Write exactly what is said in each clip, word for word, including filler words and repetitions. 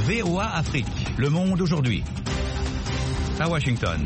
V O A Afrique, Le Monde aujourd'hui. À Washington.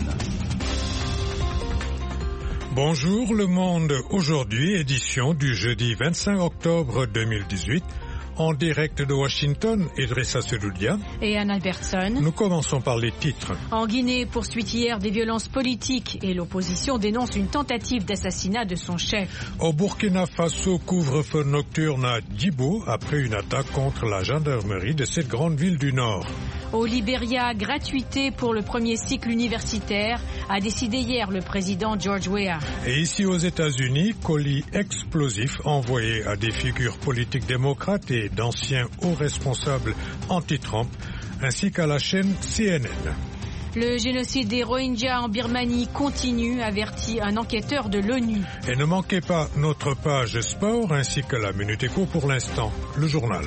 Bonjour Le Monde aujourd'hui, édition du jeudi vingt-cinq octobre deux mille dix-huit. En direct de Washington, Idrissa Sedoudia et Anne Albertson. Nous commençons par les titres. En Guinée, poursuite hier des violences politiques et l'opposition dénonce une tentative d'assassinat de son chef. Au Burkina Faso, couvre-feu nocturne à Djibo après une attaque contre la gendarmerie de cette grande ville du Nord. Au Libéria, gratuité pour le premier cycle universitaire, a décidé hier le président George Weah. Et ici aux États-Unis, colis explosifs envoyés à des figures politiques démocrates et d'anciens hauts responsables anti-Trump, ainsi qu'à la chaîne C N N. Le génocide des Rohingyas en Birmanie continue, avertit un enquêteur de l'ONU. Et ne manquez pas notre page sport ainsi que la Minute Éco pour l'instant, le journal.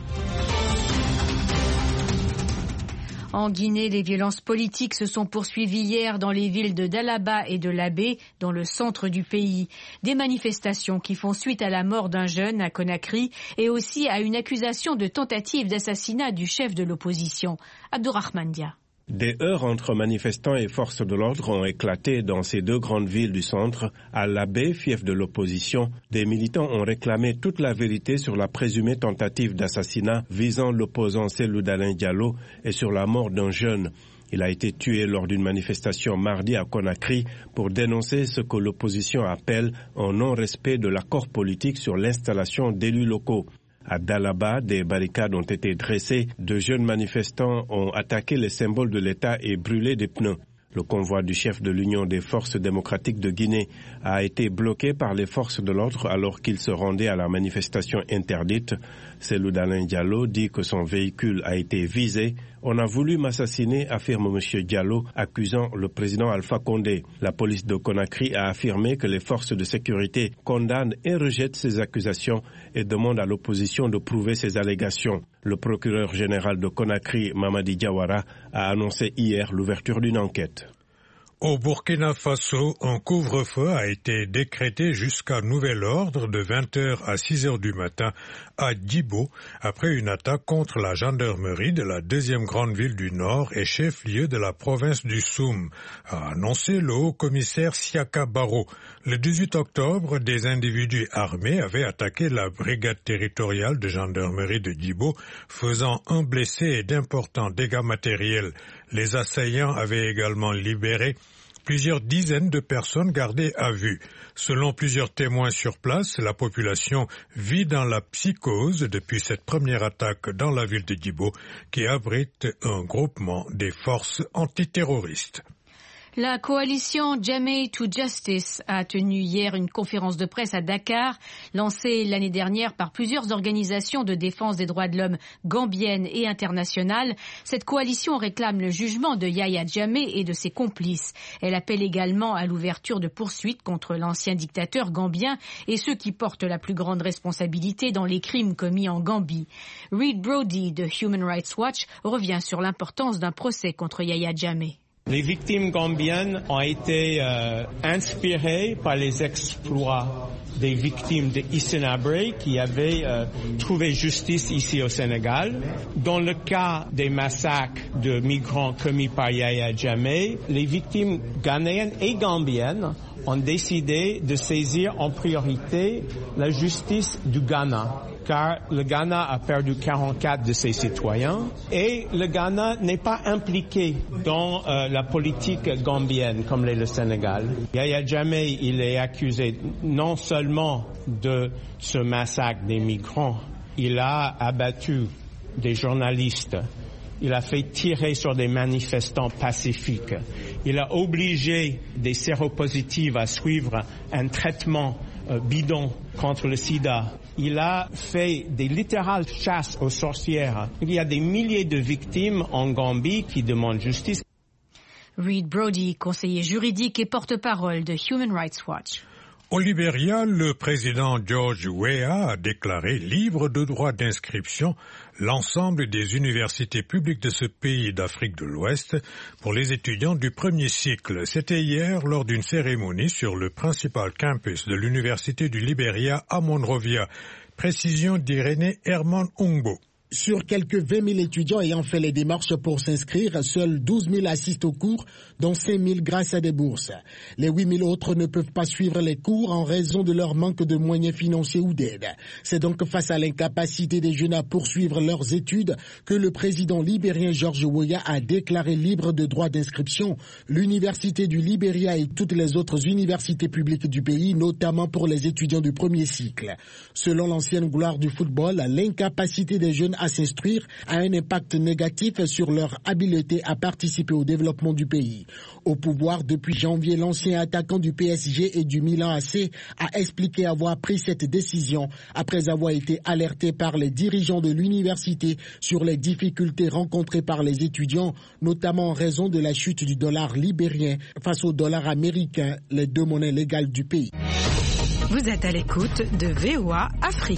En Guinée, les violences politiques se sont poursuivies hier dans les villes de Dalaba et de Labé, dans le centre du pays. Des manifestations qui font suite à la mort d'un jeune à Conakry et aussi à une accusation de tentative d'assassinat du chef de l'opposition, Abdourahmane Dia. Des heurts entre manifestants et forces de l'ordre ont éclaté dans ces deux grandes villes du centre. À Labé, fief de l'opposition, des militants ont réclamé toute la vérité sur la présumée tentative d'assassinat visant l'opposant Cellou Dalein Diallo et sur la mort d'un jeune. Il a été tué lors d'une manifestation mardi à Conakry pour dénoncer ce que l'opposition appelle un non-respect de l'accord politique sur l'installation d'élus locaux. À Dalaba, des barricades ont été dressées. De jeunes manifestants ont attaqué les symboles de l'État et brûlé des pneus. Le convoi du chef de l'Union des forces démocratiques de Guinée a été bloqué par les forces de l'ordre alors qu'il se rendait à la manifestation interdite. Cellou Dalein Diallo dit que son véhicule a été visé. On a voulu m'assassiner, affirme M. Diallo, accusant le président Alpha Condé. La police de Conakry a affirmé que les forces de sécurité condamnent et rejettent ces accusations et demandent à l'opposition de prouver ces allégations. Le procureur général de Conakry, Mamadi Diawara, a annoncé hier l'ouverture d'une enquête. Au Burkina Faso, un couvre-feu a été décrété jusqu'à nouvel ordre de vingt heures à six heures du matin à Djibo après une attaque contre la gendarmerie de la deuxième grande ville du Nord et chef-lieu de la province du Soum, a annoncé le haut-commissaire Siaka Barrow. Le dix-huit octobre, des individus armés avaient attaqué la brigade territoriale de gendarmerie de Djibo, faisant un blessé et d'importants dégâts matériels. Les assaillants avaient également libéré plusieurs dizaines de personnes gardées à vue. Selon plusieurs témoins sur place, la population vit dans la psychose depuis cette première attaque dans la ville de Djibo, qui abrite un groupement des forces antiterroristes. La coalition Jammeh to Justice a tenu hier une conférence de presse à Dakar, lancée l'année dernière par plusieurs organisations de défense des droits de l'homme gambiennes et internationales. Cette coalition réclame le jugement de Yahya Jammeh et de ses complices. Elle appelle également à l'ouverture de poursuites contre l'ancien dictateur gambien et ceux qui portent la plus grande responsabilité dans les crimes commis en Gambie. Reed Brody de Human Rights Watch revient sur l'importance d'un procès contre Yahya Jammeh. Les victimes gambiennes ont été euh, inspirées par les exploits des victimes de Hissène Habré qui avaient euh, trouvé justice ici au Sénégal. Dans le cas des massacres de migrants commis par Yahya Jammeh, les victimes ghanéennes et gambiennes ont décidé de saisir en priorité la justice du Ghana, car le Ghana a perdu quarante-quatre de ses citoyens et le Ghana n'est pas impliqué dans euh, la politique gambienne comme l'est le Sénégal. Yahya Jammeh, il est accusé non seulement de ce massacre des migrants, il a abattu des journalistes, il a fait tirer sur des manifestants pacifiques, il a obligé des séropositifs à suivre un traitement euh, bidon contre le sida. Il a fait des littérales chasses aux sorcières. Il y a des milliers de victimes en Gambie qui demandent justice. Reed Brody, conseiller juridique et porte-parole de Human Rights Watch. Au Libéria, le président George Weah a déclaré libre de droit d'inscription l'ensemble des universités publiques de ce pays d'Afrique de l'Ouest pour les étudiants du premier cycle. C'était hier lors d'une cérémonie sur le principal campus de l'université du Libéria à Monrovia. Précision d'Irénée Herman Ungbo. Sur quelques vingt mille étudiants ayant fait les démarches pour s'inscrire, seuls douze mille assistent aux cours, dont cinq mille grâce à des bourses. Les huit mille autres ne peuvent pas suivre les cours en raison de leur manque de moyens financiers ou d'aide. C'est donc face à l'incapacité des jeunes à poursuivre leurs études que le président libérien George Weah a déclaré libre de droit d'inscription l'université du Libéria et toutes les autres universités publiques du pays, notamment pour les étudiants du premier cycle. Selon l'ancienne gloire du football, l'incapacité des jeunes à s'instruire a un impact négatif sur leur habileté à participer au développement du pays. Au pouvoir depuis janvier, l'ancien attaquant du P S G et du Milan A C a expliqué avoir pris cette décision après avoir été alerté par les dirigeants de l'université sur les difficultés rencontrées par les étudiants, notamment en raison de la chute du dollar libérien face au dollar américain, les deux monnaies légales du pays. Vous êtes à l'écoute de V O A Afrique.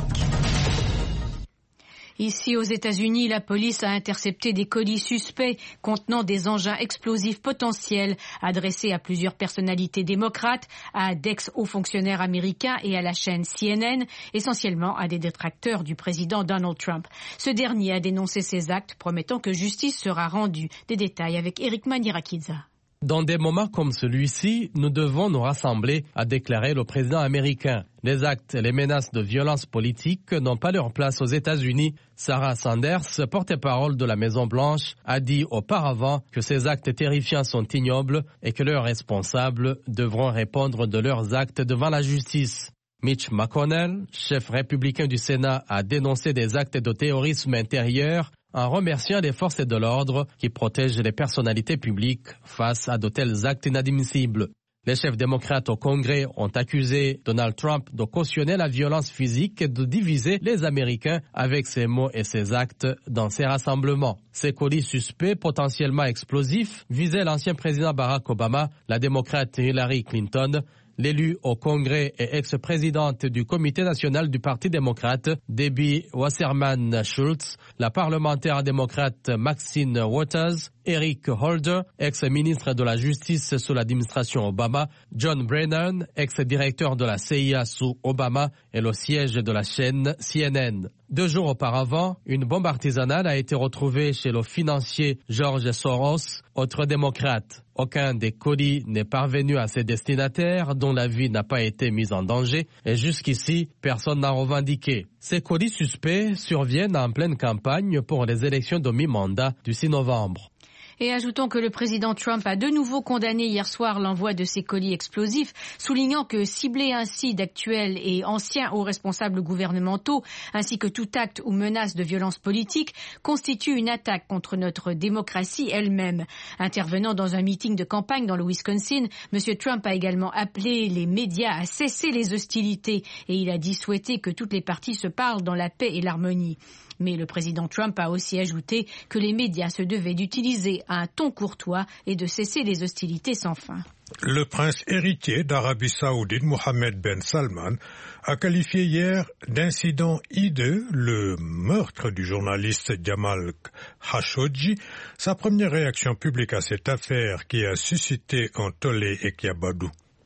Ici aux États-Unis, la police a intercepté des colis suspects contenant des engins explosifs potentiels adressés à plusieurs personnalités démocrates, à d'ex-hauts fonctionnaires américains et à la chaîne C N N, essentiellement à des détracteurs du président Donald Trump. Ce dernier a dénoncé ces actes, promettant que justice sera rendue. Des détails avec Eric Manirakidza. Dans des moments comme celui-ci, nous devons nous rassembler, a déclaré le président américain. Les actes et les menaces de violence politique n'ont pas leur place aux États-Unis. Sarah Sanders, porte-parole de la Maison-Blanche, a dit auparavant que ces actes terrifiants sont ignobles et que leurs responsables devront répondre de leurs actes devant la justice. Mitch McConnell, chef républicain du Sénat, a dénoncé des actes de terrorisme intérieur en remerciant les forces de l'ordre qui protègent les personnalités publiques face à de tels actes inadmissibles. Les chefs démocrates au Congrès ont accusé Donald Trump de cautionner la violence physique et de diviser les Américains avec ses mots et ses actes dans ces rassemblements. Ces colis suspects potentiellement explosifs visaient l'ancien président Barack Obama, la démocrate Hillary Clinton, l'élu au Congrès et ex-présidente du Comité national du Parti démocrate, Debbie Wasserman Schultz, la parlementaire démocrate Maxine Waters, Eric Holder, ex-ministre de la Justice sous l'administration Obama, John Brennan, ex-directeur de la C I A sous Obama et le siège de la chaîne C N N. Deux jours auparavant, une bombe artisanale a été retrouvée chez le financier George Soros, autre démocrate. Aucun des colis n'est parvenu à ses destinataires dont la vie n'a pas été mise en danger et jusqu'ici, personne n'a revendiqué. Ces colis suspects surviennent en pleine campagne pour les élections de mi-mandat du six novembre. Et ajoutons que le président Trump a de nouveau condamné hier soir l'envoi de ces colis explosifs, soulignant que cibler ainsi d'actuels et anciens hauts responsables gouvernementaux, ainsi que tout acte ou menace de violence politique, constitue une attaque contre notre démocratie elle-même. Intervenant dans un meeting de campagne dans le Wisconsin, M. Trump a également appelé les médias à cesser les hostilités et il a dit souhaiter que toutes les parties se parlent dans la paix et l'harmonie. Mais le président Trump a aussi ajouté que les médias se devaient d'utiliser un ton courtois et de cesser les hostilités sans fin. Le prince héritier d'Arabie Saoudite, Mohammed Ben Salman, a qualifié hier d'incident hideux le meurtre du journaliste Jamal Khashoggi. Sa première réaction publique à cette affaire qui a suscité un tollé et qui a badou.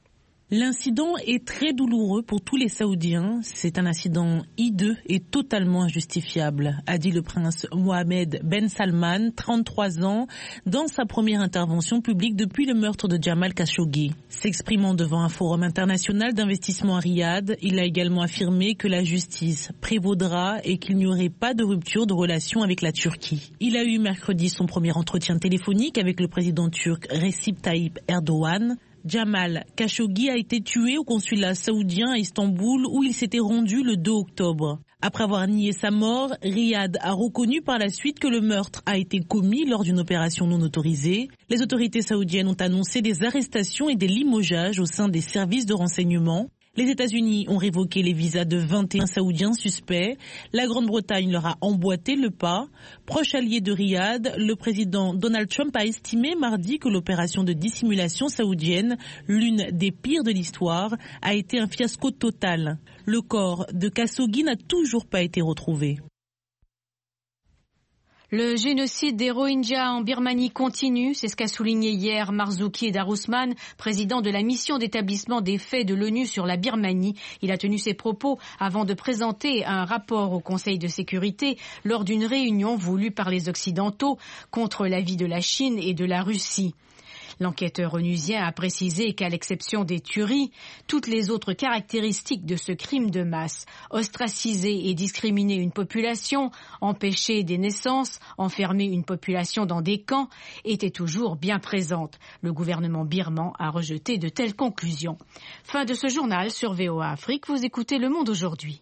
L'incident est très douloureux pour tous les Saoudiens. C'est un incident hideux et totalement injustifiable, a dit le prince Mohammed Ben Salman, trente-trois ans, dans sa première intervention publique depuis le meurtre de Jamal Khashoggi. S'exprimant devant un forum international d'investissement à Riyad, il a également affirmé que la justice prévaudra et qu'il n'y aurait pas de rupture de relations avec la Turquie. Il a eu mercredi son premier entretien téléphonique avec le président turc Recep Tayyip Erdogan. Jamal Khashoggi a été tué au consulat saoudien à Istanbul où il s'était rendu le deux octobre. Après avoir nié sa mort, Riyad a reconnu par la suite que le meurtre a été commis lors d'une opération non autorisée. Les autorités saoudiennes ont annoncé des arrestations et des limogeages au sein des services de renseignement. Les États-Unis ont révoqué les visas de vingt et un Saoudiens suspects. La Grande-Bretagne leur a emboîté le pas. Proche allié de Riyad, le président Donald Trump a estimé mardi que l'opération de dissimulation saoudienne, l'une des pires de l'histoire, a été un fiasco total. Le corps de Khashoggi n'a toujours pas été retrouvé. Le génocide des Rohingyas en Birmanie continue, c'est ce qu'a souligné hier Marzuki Darusman, président de la mission d'établissement des faits de l'ONU sur la Birmanie. Il a tenu ses propos avant de présenter un rapport au Conseil de sécurité lors d'une réunion voulue par les Occidentaux contre l'avis de la Chine et de la Russie. L'enquêteur onusien a précisé qu'à l'exception des tueries, toutes les autres caractéristiques de ce crime de masse, ostraciser et discriminer une population, empêcher des naissances, enfermer une population dans des camps, étaient toujours bien présentes. Le gouvernement birman a rejeté de telles conclusions. Fin de ce journal sur V O A Afrique. Vous écoutez Le Monde aujourd'hui.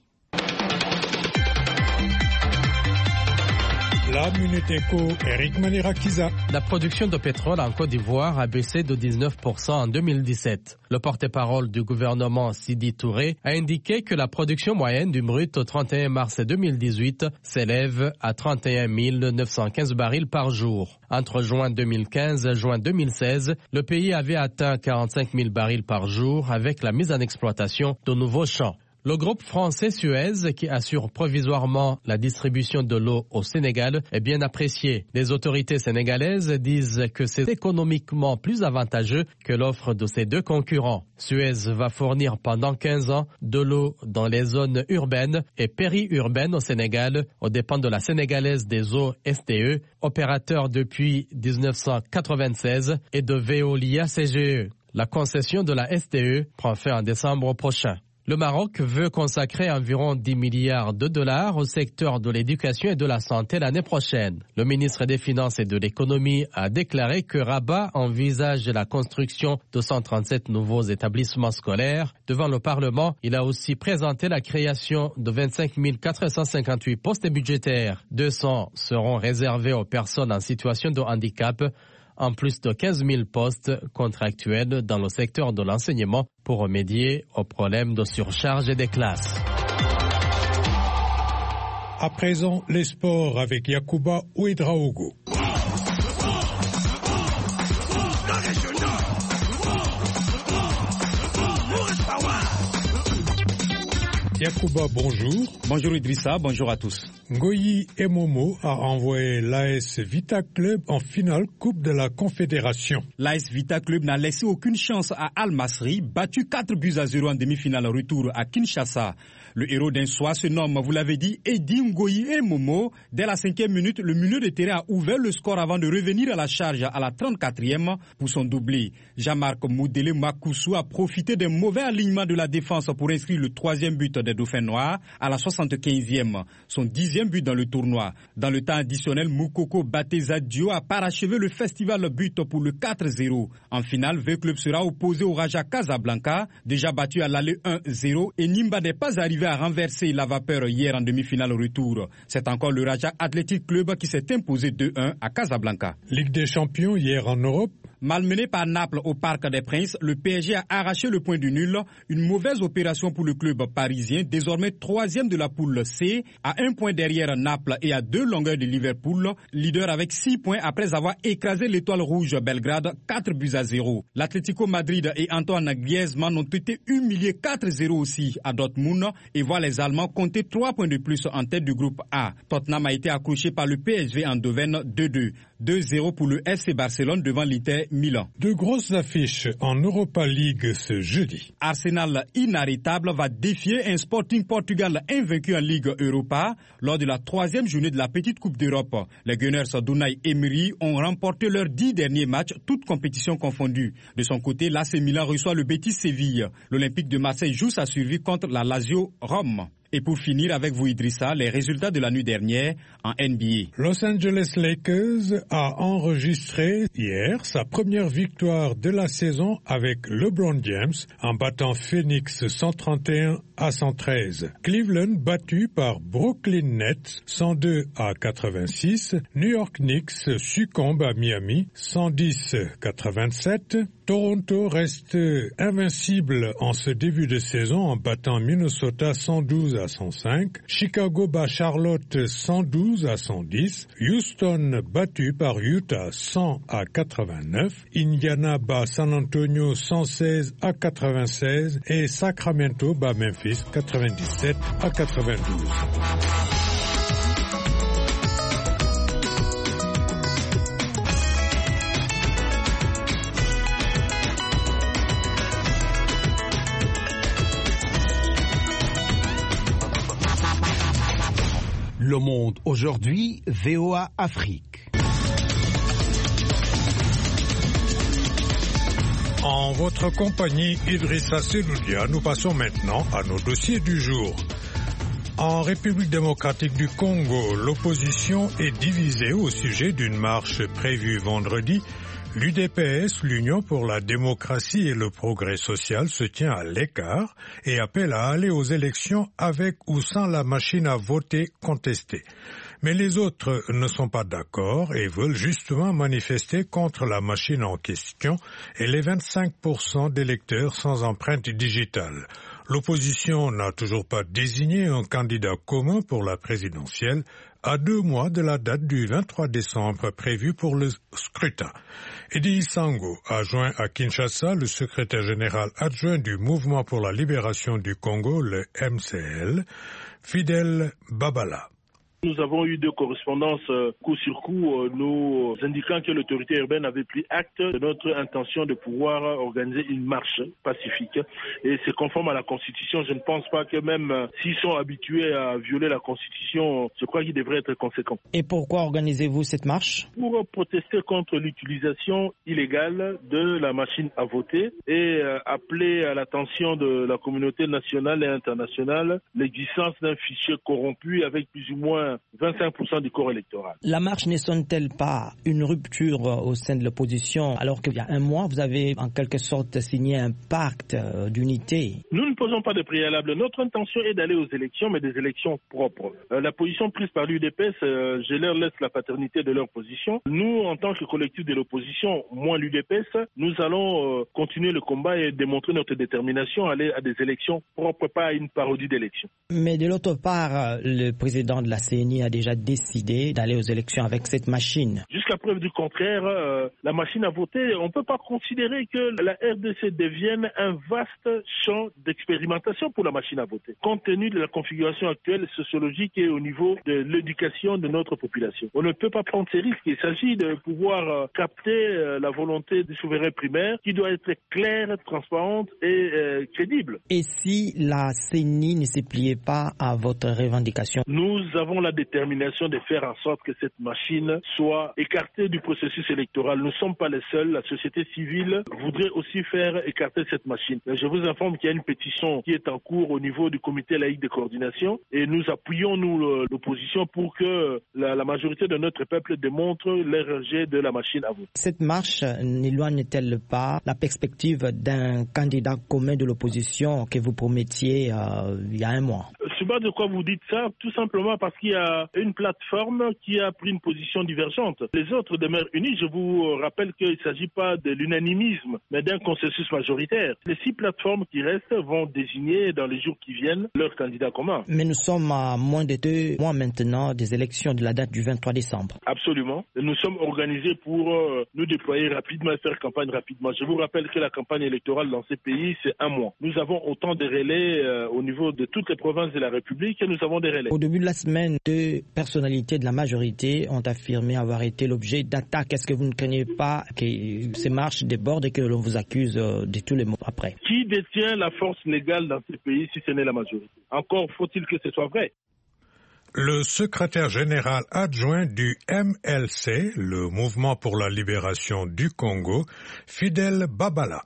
La Minute Éco, Eric Manirakiza. La production de pétrole en Côte d'Ivoire a baissé de dix-neuf pour cent en deux mille dix-sept. Le porte-parole du gouvernement Sidi Touré a indiqué que la production moyenne du brut au trente et un mars deux mille dix-huit s'élève à trente et un mille neuf cent quinze barils par jour. Entre juin deux mille quinze et juin deux mille seize, le pays avait atteint quarante-cinq mille barils par jour avec la mise en exploitation de nouveaux champs. Le groupe français Suez, qui assure provisoirement la distribution de l'eau au Sénégal, est bien apprécié. Les autorités sénégalaises disent que c'est économiquement plus avantageux que l'offre de ses deux concurrents. Suez va fournir pendant quinze ans de l'eau dans les zones urbaines et périurbaines au Sénégal, aux dépens de la sénégalaise des eaux S T E, opérateur depuis dix-neuf cent quatre-vingt-seize, et de Veolia C G E. La concession de la S T E prend fin en décembre prochain. Le Maroc veut consacrer environ dix milliards de dollars au secteur de l'éducation et de la santé l'année prochaine. Le ministre des Finances et de l'Économie a déclaré que Rabat envisage la construction de cent trente-sept nouveaux établissements scolaires. Devant le Parlement, il a aussi présenté la création de vingt-cinq mille quatre cent cinquante-huit postes budgétaires. deux cents seront réservés aux personnes en situation de handicap, en plus de quinze mille postes contractuels dans le secteur de l'enseignement pour remédier aux problèmes de surcharge des classes. À présent, les sports avec Yacouba Ouedraogo. Yacouba, bonjour. Bonjour Idrissa, bonjour à tous. Ngoyi Emomo a envoyé l'A S Vita Club en finale Coupe de la Confédération. L'A S Vita Club n'a laissé aucune chance à Al Masry, battu quatre buts à zéro en demi-finale retour à Kinshasa. Le héros d'un soir se nomme, vous l'avez dit, Eddy Ngoyi Emomo. Dès la cinquième minute, le milieu de terrain a ouvert le score avant de revenir à la charge à la trente-quatrième pour son doublé. Jean-Marc Moudele Makoussou a profité d'un mauvais alignement de la défense pour inscrire le troisième but des Dauphins Noirs à la soixante-quinzième, son dixième but dans le tournoi. Dans le temps additionnel, Moukoko Bateza Dio a parachevé le festival but pour le quatre zéro. En finale, V Club sera opposé au Raja Casablanca, déjà battu à l'aller un zéro, et Nimba n'est pas arrivé à renverser la vapeur hier en demi-finale retour. C'est encore le Raja Athletic Club qui s'est imposé deux un à Casablanca. Ligue des champions hier en Europe. Malmené par Naples au Parc des Princes, le P S G a arraché le point du nul. Une mauvaise opération pour le club parisien, désormais troisième de la poule C, à un point derrière Naples et à deux longueurs de Liverpool, leader avec six points après avoir écrasé l'étoile rouge Belgrade, quatre buts à zéro. L'Atlético Madrid et Antoine Griezmann ont été humiliés quatre zéro aussi à Dortmund et voient les Allemands compter trois points de plus en tête du groupe A. Tottenham a été accroché par le P S V en Eindhoven deux deux. deux zéro pour le F C Barcelone devant l'Inter Milan. De grosses affiches en Europa League ce jeudi. Arsenal inarrêtable va défier un Sporting Portugal invaincu en Ligue Europa lors de la troisième journée de la petite Coupe d'Europe. Les Gunners d'Unai Emery ont remporté leurs dix derniers matchs, toutes compétitions confondues. De son côté, l'A C Milan reçoit le Betis Séville. L'Olympique de Marseille joue sa survie contre la Lazio Rome. Et pour finir avec vous Idrissa, les résultats de la nuit dernière en N B A. Los Angeles Lakers a enregistré hier sa première victoire de la saison avec LeBron James en battant Phoenix cent trente et un à cent treize. Cleveland battu par Brooklyn Nets cent deux à quatre-vingt-six. New York Knicks succombe à Miami cent dix à quatre-vingt-sept. Toronto reste invincible en ce début de saison en battant Minnesota cent douze à cent cinq. Chicago bat Charlotte cent douze à cent dix. Houston battu par Utah cent à quatre-vingt-neuf. Indiana bat San Antonio cent seize à quatre-vingt-seize. Et Sacramento bat Memphis quatre-vingt-dix-sept à quatre-vingt-douze. Le Monde aujourd'hui, V O A Afrique. En votre compagnie, Idrissa Seloudia, nous passons maintenant à nos dossiers du jour. En République démocratique du Congo, l'opposition est divisée au sujet d'une marche prévue vendredi. L'U D P S, l'Union pour la démocratie et le progrès social, se tient à l'écart et appelle à aller aux élections avec ou sans la machine à voter contestée. Mais les autres ne sont pas d'accord et veulent justement manifester contre la machine en question et les vingt-cinq pour cent d'électeurs sans empreinte digitale. L'opposition n'a toujours pas désigné un candidat commun pour la présidentielle à deux mois de la date du vingt-trois décembre prévue pour le scrutin. Edi Sango a joint à Kinshasa le secrétaire général adjoint du Mouvement pour la libération du Congo, le M C L, Fidel Babala. Nous avons eu deux correspondances euh, coup sur coup, euh, nous indiquant que l'autorité urbaine avait pris acte de notre intention de pouvoir organiser une marche pacifique. Et c'est conforme à la Constitution. Je ne pense pas que même euh, s'ils sont habitués à violer la Constitution, je crois qu'ils devraient être conséquents. Et pourquoi organisez-vous cette marche? Pour protester contre l'utilisation illégale de la machine à voter et euh, appeler à l'attention de la communauté nationale et internationale l'existence d'un fichier corrompu avec plus ou moins vingt-cinq pour cent du corps électoral. La marche ne sonne-t-elle pas une rupture au sein de l'opposition alors qu'il y a un mois, vous avez en quelque sorte signé un pacte d'unité? Nous ne posons pas de préalable. Notre intention est d'aller aux élections, mais des élections propres. Euh, la position prise par l'U D P S, euh, je leur laisse la paternité de leur position. Nous, en tant que collectif de l'opposition, moins l'U D P S, nous allons euh, continuer le combat et démontrer notre détermination à aller à des élections propres, pas à une parodie d'élections. Mais de l'autre part, le président de la C N I a déjà décidé d'aller aux élections avec cette machine. Jusqu'à preuve du contraire, euh, la machine à voter, on ne peut pas considérer que la R D C devienne un vaste champ d'expérimentation pour la machine à voter, compte tenu de la configuration actuelle sociologique et au niveau de l'éducation de notre population. On ne peut pas prendre ces risques. Il s'agit de pouvoir euh, capter euh, la volonté du souverain primaire qui doit être claire, transparente et euh, crédible. Et si la C N I ne se pliait pas à votre revendication? Nous avons la détermination de faire en sorte que cette machine soit écartée du processus électoral. Nous ne sommes pas les seuls. La société civile voudrait aussi faire écarter cette machine. Je vous informe qu'il y a une pétition qui est en cours au niveau du comité laïque de coordination et nous appuyons, nous, l'opposition pour que la, la majorité de notre peuple démontre le rejet de la machine à voter. Cette marche n'éloigne-t-elle pas la perspective d'un candidat commun de l'opposition que vous promettiez euh, il y a un mois? Je ne sais pas de quoi vous dites ça, tout simplement parce qu'il y a une plateforme qui a pris une position divergente. Les autres demeurent unis. Je vous rappelle qu'il ne s'agit pas de l'unanimisme, mais d'un consensus majoritaire. Les six plateformes qui restent vont désigner dans les jours qui viennent leurs candidats communs. Mais nous sommes à moins de deux mois maintenant des élections de la date du vingt-trois décembre. Absolument. Nous sommes organisés pour euh, nous déployer rapidement et faire campagne rapidement. Je vous rappelle que la campagne électorale dans ces pays, c'est un mois. Nous avons autant de relais euh, au niveau de toutes les provinces de la République et nous avons des relais. Au début de la semaine, deux personnalités de la majorité ont affirmé avoir été l'objet d'attaques. Est-ce que vous ne craignez pas que ces marches débordent et que l'on vous accuse de tous les mots après? Qui détient la force légale dans ces pays si ce n'est la majorité? Encore faut-il que ce soit vrai. Le secrétaire général adjoint du M L C, le Mouvement pour la libération du Congo, Fidel Babala.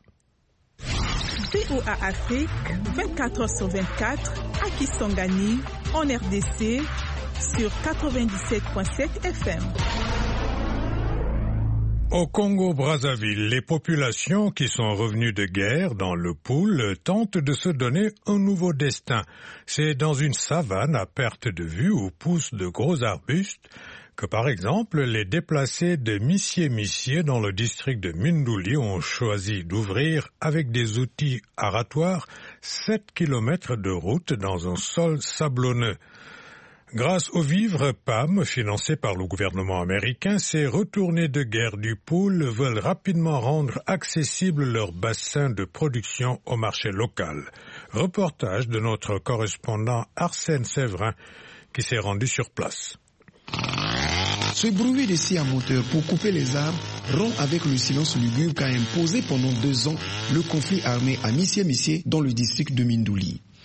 V O A Afrique, vingt-quatre heures sur vingt-quatre, à Kisangani, en R D C, sur quatre-vingt-dix-sept virgule sept F M. Au Congo-Brazzaville, les populations qui sont revenues de guerre dans le Pool tentent de se donner un nouveau destin. C'est dans une savane à perte de vue où poussent de gros arbustes que, par exemple, les déplacés de Missié-Missié dans le district de Mindouli ont choisi d'ouvrir avec des outils aratoires sept kilomètres de route dans un sol sablonneux. Grâce aux vivres P A M financés par le gouvernement américain, ces retournés de guerre du Pool veulent rapidement rendre accessible leur bassin de production au marché local. Reportage de notre correspondant Arsène Séverin qui s'est rendu sur place. Ce bruit de scie à moteur pour couper les arbres rompt avec le silence lugubre qu'a imposé pendant deux ans le conflit armé à Missié-Missié dans le district de Mindouli.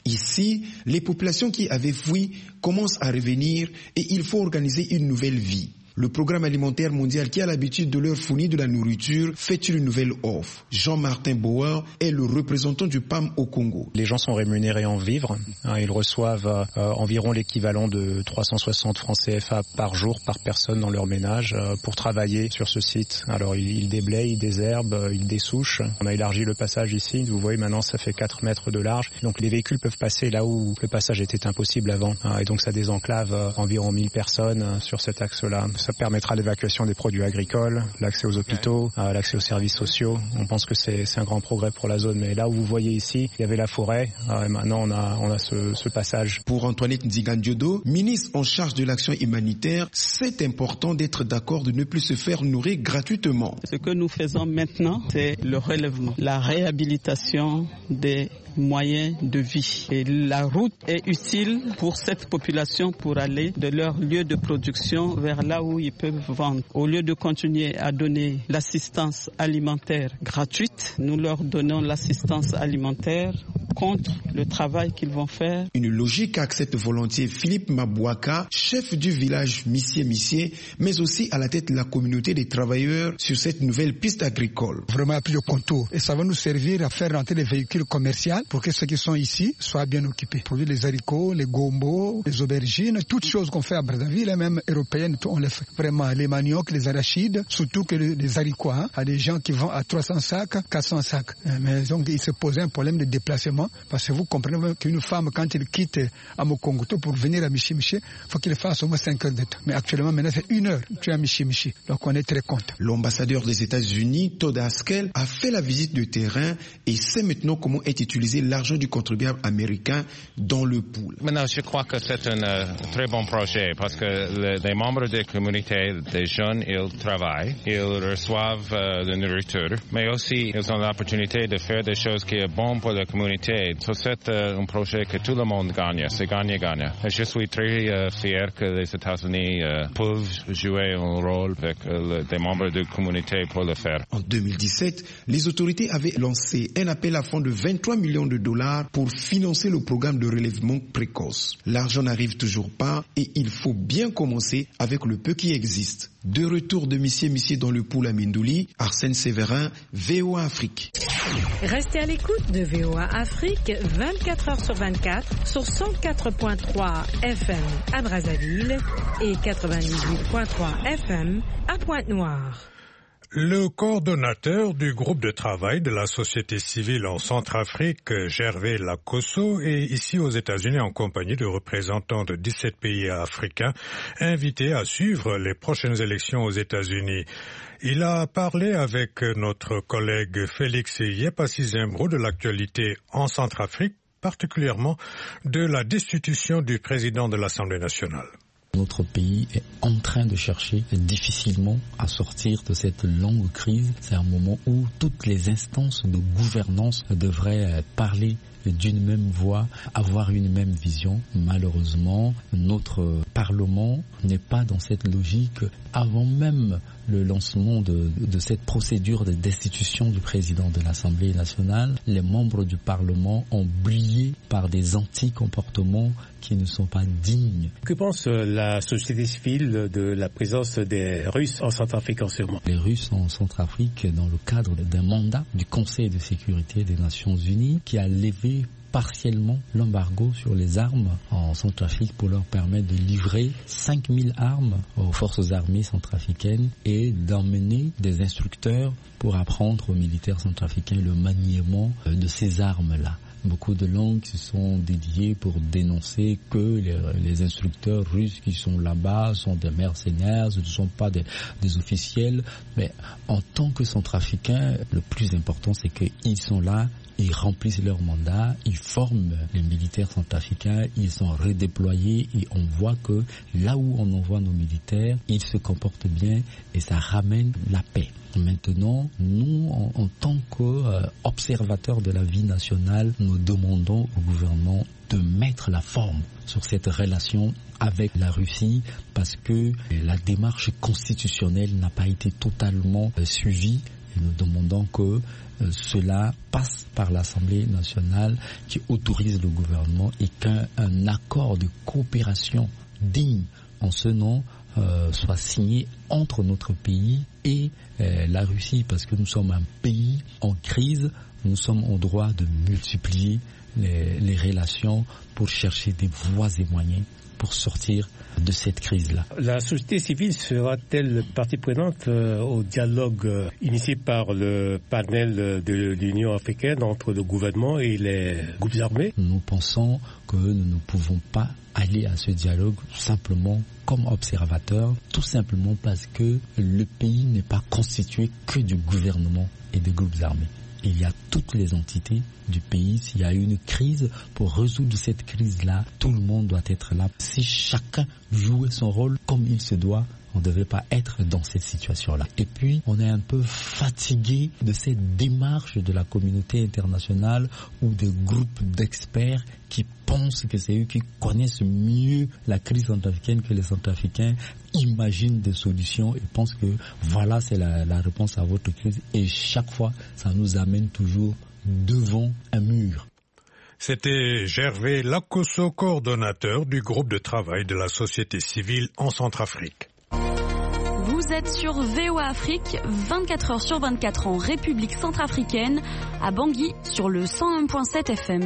Ici, les populations qui avaient fui commencent à revenir et il faut organiser une nouvelle vie. Le programme alimentaire mondial qui a l'habitude de leur fournir de la nourriture fait une nouvelle offre. Jean-Martin Bauer est le représentant du P A M au Congo. Les gens sont rémunérés en vivres. Ils reçoivent euh, environ l'équivalent de trois cent soixante francs C F A par jour, par personne dans leur ménage euh, pour travailler sur ce site. Alors ils, ils déblayent, ils désherbent, ils dessouchent. On a élargi le passage ici. Vous voyez maintenant ça fait quatre mètres de large. Donc les véhicules peuvent passer là où le passage était impossible avant. Et donc ça désenclave euh, environ mille personnes euh, sur cet axe-là. Ça permettra l'évacuation des produits agricoles, l'accès aux hôpitaux, euh, l'accès aux services sociaux. On pense que c'est, c'est un grand progrès pour la zone. Mais là où vous voyez ici, il y avait la forêt. Euh, et maintenant, on a, on a ce, ce passage. Pour Antoinette Nzigandiodo, ministre en charge de l'action humanitaire, c'est important d'être d'accord de ne plus se faire nourrir gratuitement. Ce que nous faisons maintenant, c'est le relèvement, la réhabilitation des moyens de vie. Et la route est utile pour cette population pour aller de leur lieu de production vers là où ils peuvent vendre. Au lieu de continuer à donner l'assistance alimentaire gratuite, nous leur donnons l'assistance alimentaire contre le travail qu'ils vont faire. Une logique accepte volontiers Philippe Mabouaka, chef du village Missier-Missier, mais aussi à la tête de la communauté des travailleurs sur cette nouvelle piste agricole. Vraiment plus de contour. Et ça va nous servir à faire rentrer les véhicules commerciaux pour que ceux qui sont ici soient bien occupés. Produire les haricots, les gombos, les aubergines, toutes choses qu'on fait à Brazzaville, et même européennes, on les fait. Vraiment, les maniocs, les arachides, surtout que les, les haricots, hein, à des gens qui vont à trois cents sacs, quatre cents sacs. Mais donc, il se posait un problème de déplacement, parce que vous comprenez qu'une femme, quand elle quitte à Mokongoto pour venir à Michi-Michi, il faut qu'elle fasse au moins cinq heures de temps. Mais actuellement, maintenant, c'est une heure, tu es à Michi-Michi. Donc, on est très content. L'ambassadeur des États-Unis, Todd Haskell, a fait la visite de terrain et sait maintenant comment est utilisé l'argent du contribuable américain dans le pool. Maintenant, je crois que c'est un euh, très bon projet parce que le, les membres des communautés, des jeunes, ils travaillent, ils reçoivent euh, de la nourriture, mais aussi ils ont l'opportunité de faire des choses qui sont bonnes pour la communauté. So, c'est euh, un projet que tout le monde gagne, c'est gagne-gagne. Et je suis très euh, fier que les États-Unis euh, peuvent jouer un rôle avec euh, des membres de la communauté pour le faire. En deux mille dix-sept, les autorités avaient lancé un appel à fonds de vingt-trois millions de dollars pour financer le programme de relèvement précoce. L'argent n'arrive toujours pas et il faut bien commencer avec le peu qui existe. De retour de Missier-Missier dans le pool à Mindouli, Arsène Séverin, V O A Afrique. Restez à l'écoute de V O A Afrique vingt-quatre heures sur vingt-quatre sur cent quatre virgule trois F M à Brazzaville et quatre-vingt-dix-huit virgule trois F M à Pointe-Noire. Le coordonnateur du groupe de travail de la société civile en Centrafrique, Gervais Lakosso, est ici aux États-Unis en compagnie de représentants de dix-sept pays africains invités à suivre les prochaines élections aux États-Unis. Il a parlé avec notre collègue Félix Yepassi-Zembro de l'actualité en Centrafrique, particulièrement de la destitution du président de l'Assemblée nationale. Notre pays est en train de chercher difficilement à sortir de cette longue crise. C'est un moment où toutes les instances de gouvernance devraient parler d'une même voix, avoir une même vision. Malheureusement, notre Parlement n'est pas dans cette logique. Avant même le lancement de, de cette procédure de destitution du président de l'Assemblée nationale, les membres du Parlement ont brillé par des anti-comportements qui ne sont pas dignes. Que pense la société civile de la présence des Russes en Centrafrique en ce moment? Les Russes en Centrafrique, dans le cadre d'un mandat du Conseil de sécurité des Nations Unies, qui a levé partiellement l'embargo sur les armes en Centrafrique pour leur permettre de livrer cinq mille armes aux forces armées centrafricaines et d'emmener des instructeurs pour apprendre aux militaires centrafricains le maniement de ces armes-là. Beaucoup de langues se sont dédiées pour dénoncer que les, les instructeurs russes qui sont là-bas sont des mercenaires, ce ne sont pas des, des officiels. Mais en tant que Centrafricains, le plus important, c'est qu'ils sont là, ils remplissent leur mandat, ils forment les militaires centrafricains, ils sont redéployés et on voit que là où on envoie nos militaires, ils se comportent bien et ça ramène la paix. Maintenant, nous, en, en tant qu'observateurs euh, de la vie nationale, nous demandons au gouvernement de mettre la forme sur cette relation avec la Russie parce que la démarche constitutionnelle n'a pas été totalement euh, suivie Et nous demandons que euh, cela passe par l'Assemblée nationale qui autorise le gouvernement et qu'un un accord de coopération digne en ce nom euh, soit signé entre notre pays et euh, la Russie, parce que nous sommes un pays en crise, nous sommes en droit de multiplier les, les relations pour chercher des voies et moyens pour sortir de cette crise-là. La société civile sera-t-elle partie prenante euh, au dialogue euh, initié par le panel de l'Union africaine entre le gouvernement et les groupes armés? Nous pensons que nous ne pouvons pas aller à ce dialogue simplement comme observateurs, tout simplement parce que le pays n'est pas constitué que du gouvernement et des groupes armés. Il y a toutes les entités du pays. S'il y a une crise, pour résoudre cette crise-là, tout le monde doit être là. Si chacun jouait son rôle comme il se doit, on ne devait pas être dans cette situation-là. Et puis, on est un peu fatigué de cette démarche de la communauté internationale ou des groupes d'experts qui pensent que c'est eux qui connaissent mieux la crise centrafricaine que les Centrafricains imaginent des solutions et pensent que voilà, c'est la, la réponse à votre crise. Et chaque fois, ça nous amène toujours devant un mur. C'était Gervais Lakosso, coordonnateur du groupe de travail de la société civile en Centrafrique. Vous êtes sur V O A Afrique, vingt-quatre heures sur vingt-quatre en République centrafricaine, à Bangui sur le cent un virgule sept F M.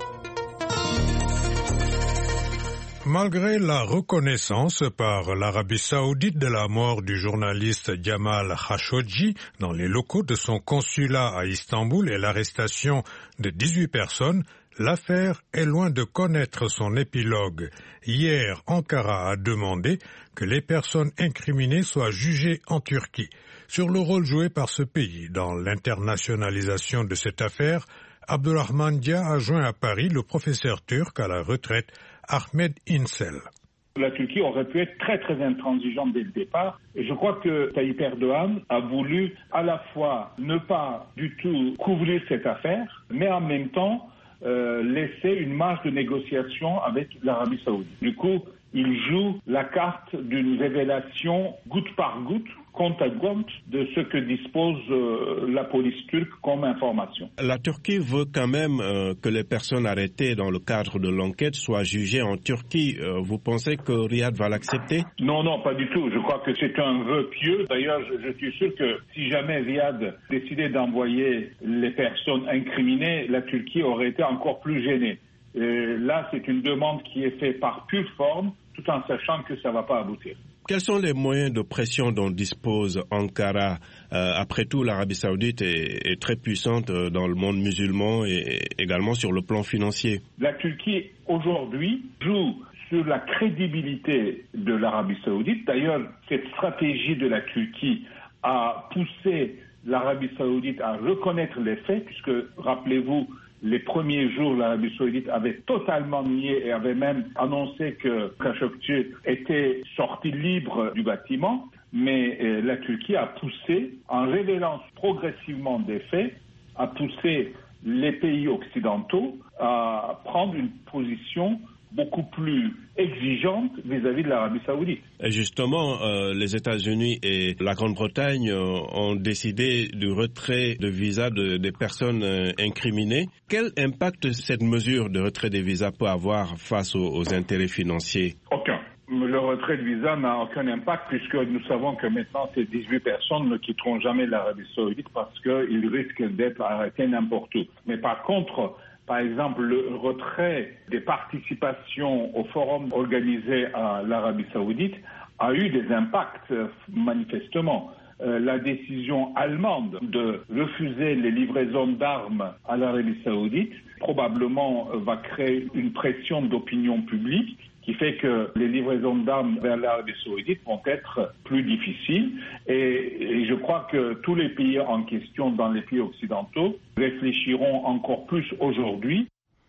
Malgré la reconnaissance par l'Arabie Saoudite de la mort du journaliste Jamal Khashoggi dans les locaux de son consulat à Istanbul et l'arrestation de dix-huit personnes, l'affaire est loin de connaître son épilogue. Hier, Ankara a demandé que les personnes incriminées soient jugées en Turquie. Sur le rôle joué par ce pays dans l'internationalisation de cette affaire, Abdurrahman Dia a joint à Paris le professeur turc à la retraite Ahmed İnsel. La Turquie aurait pu être très très intransigeante dès le départ et je crois que Tayyip Erdogan a voulu à la fois ne pas du tout couvrir cette affaire, mais en même temps euh, laisser une marge de négociation avec l'Arabie Saoudite. Du coup, il joue la carte d'une révélation goutte par goutte, compte à compte de ce que dispose euh, la police turque comme information. La Turquie veut quand même euh, que les personnes arrêtées dans le cadre de l'enquête soient jugées en Turquie. Euh, vous pensez que Riyad va l'accepter? Non, non, pas du tout. Je crois que c'est un vœu pieux. D'ailleurs, je, je suis sûr que si jamais Riyad décidait d'envoyer les personnes incriminées, la Turquie aurait été encore plus gênée. Et là, c'est une demande qui est faite par pure forme, tout en sachant que ça ne va pas aboutir. Quels sont les moyens de pression dont dispose Ankara? euh, Après tout, l'Arabie Saoudite est, est très puissante dans le monde musulman et également sur le plan financier. La Turquie, aujourd'hui, joue sur la crédibilité de l'Arabie Saoudite. D'ailleurs, cette stratégie de la Turquie a poussé l'Arabie Saoudite à reconnaître les faits, puisque, rappelez-vous, les premiers jours, l'Arabie Saoudite avait totalement nié et avait même annoncé que Khashoggi était sorti libre du bâtiment. Mais euh, la Turquie a poussé, en révélant progressivement des faits, a poussé les pays occidentaux à prendre une position beaucoup plus exigeante vis-à-vis de l'Arabie Saoudite. Et justement, euh, les États-Unis et la Grande-Bretagne euh, ont décidé du retrait de visas de, des personnes euh, incriminées. Quel impact cette mesure de retrait des visas peut avoir face aux, aux intérêts financiers? Aucun. Le retrait de visa n'a aucun impact puisque nous savons que maintenant ces dix-huit personnes ne quitteront jamais l'Arabie Saoudite parce qu'ils risquent d'être arrêtés n'importe où. Mais par contre, par exemple, le retrait des participations au forum organisé à l'Arabie Saoudite a eu des impacts manifestement. Euh, la décision allemande de refuser les livraisons d'armes à l'Arabie Saoudite probablement euh, va créer une pression d'opinion publique qui fait que les livraisons d'armes vers l'Arabie Saoudite vont être plus difficiles. Et, et je crois que tous les pays en question dans les pays occidentaux réfléchiront encore plus aujourd'hui.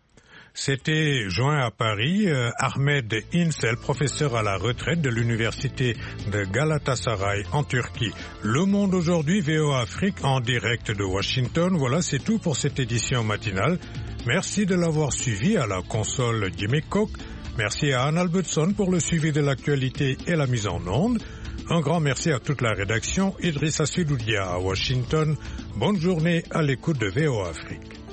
C'était joint à Paris euh, Ahmed İnsel, professeur à la retraite de l'université de Galatasaray en Turquie. Le Monde aujourd'hui, V O A Afrique en direct de Washington. Voilà, c'est tout pour cette édition matinale. Merci de l'avoir suivi à la console Jimmy Cook. Merci à Anne Albertson pour le suivi de l'actualité et la mise en onde. Un grand merci à toute la rédaction. Idrissa Sidoudia à Washington. Bonne journée à l'écoute de V O A Afrique.